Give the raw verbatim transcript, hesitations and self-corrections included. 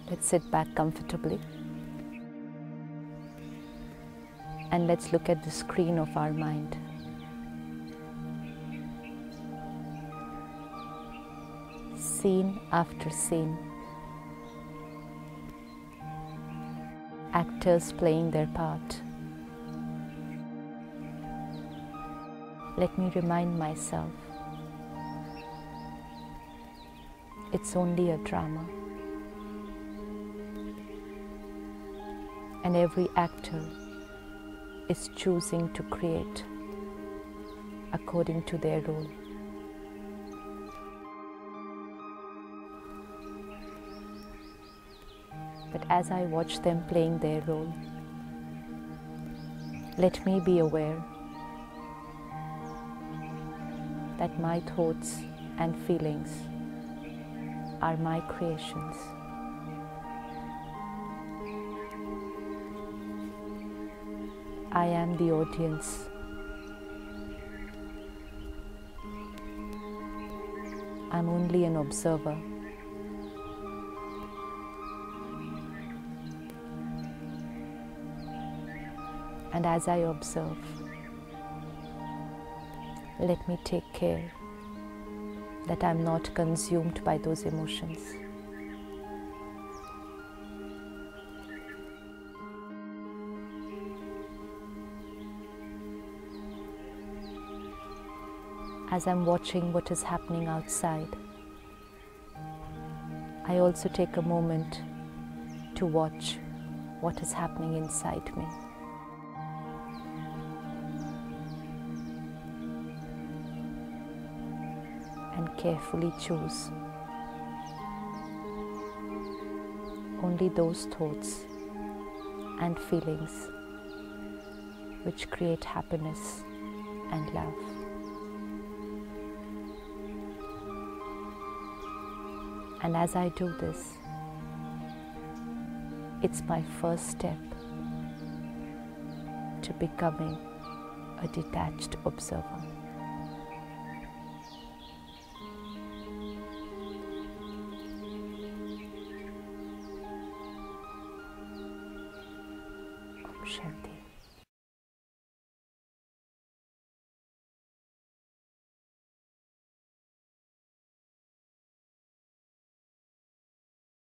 Let's sit back comfortably and let's look at the screen of our mind. Scene after scene, actors playing their part. Let me remind myself, it's only a drama, and every actor is choosing to create according to their role. But as I watch them playing their role, let me be aware that my thoughts and feelings are my creations. I am the audience. I'm only an observer. And as I observe, let me take care that I'm not consumed by those emotions. As I'm watching what is happening outside, I also take a moment to watch what is happening inside me. And carefully choose only those thoughts and feelings which create happiness and love. And as I do this, it's my first step to becoming a detached observer. Om Shanti.